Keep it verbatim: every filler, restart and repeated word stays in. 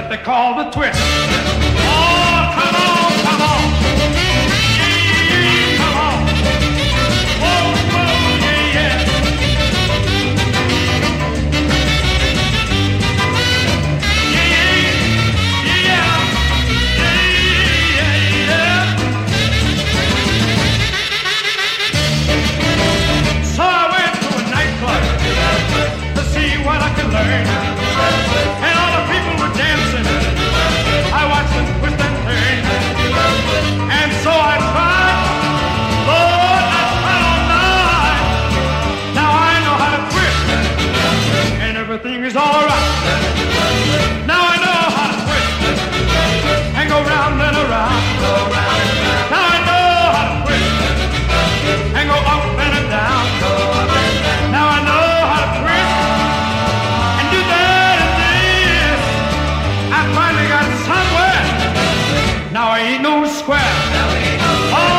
that they call the twist. Oh, come on, come on. Yeah, yeah, yeah, come on. Whoa, whoa, yeah, yeah. Yeah, yeah, yeah, yeah, yeah. So I went to a nightclub to see what I could learn. And all the people were dancing. I watched them twist and turn. And so I tried. Lord, I tried all night. Now I know how to twist. And everything is all right. Now I know how to twist. And go round and around. Now I know how to twist. And go up and down. Now I know how to twist. And do that and this. I finally got somewhere. Now I ain't no square. Oh,